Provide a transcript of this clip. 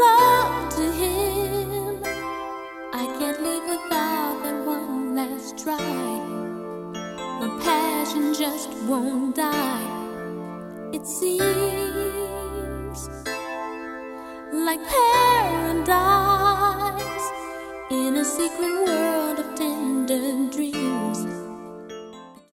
love to him. I can't live without that one last try. My passion just won't die. It seems like paradise in a secret world of tender